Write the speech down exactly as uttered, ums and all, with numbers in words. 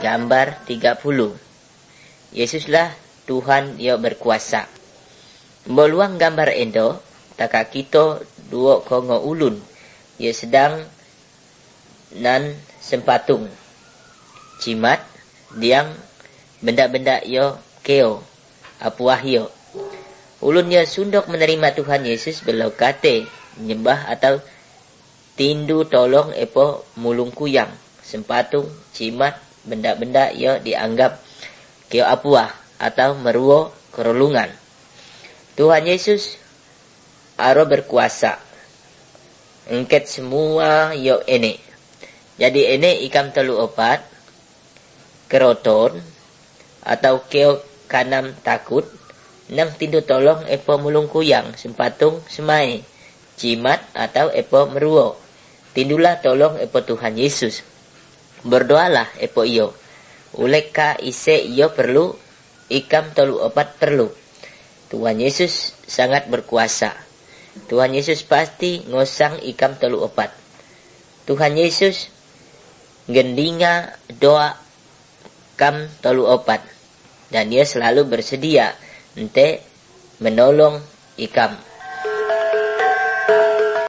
Gambar tiga puluh. Yesuslah Tuhan yang berkuasa. Meluang gambar endo, taka kita dua kongo ulun. Ia sedang nan sempatung. Cimat, diang, benda-benda yo keo, apuah yo. Ulunnya sundok menerima Tuhan Yesus belokate, menyembah atau tindu tolong epo mulung kuyang, sempatung, cimat, benda-benda yo dianggap keo apuah atau meruo kerolungan. Tuhan Yesus aro berkuasa. Engket semua yo ene. Jadi ene ikam telu opat, keroton, atau keo kanam takut, nang tindu tolong epo mulung kuyang, sempatung, semai, cimat atau epo meruo. Tindulah tolong epo Tuhan Yesus. Berdoalah epo iyo. Uleka ise iyo perlu, ikam telu opat perlu. Tuhan Yesus sangat berkuasa. Tuhan Yesus pasti ngosang ikam telu opat. Tuhan Yesus gendinga doa kam telu opat. Dan dia selalu bersedia ente menolong ikam.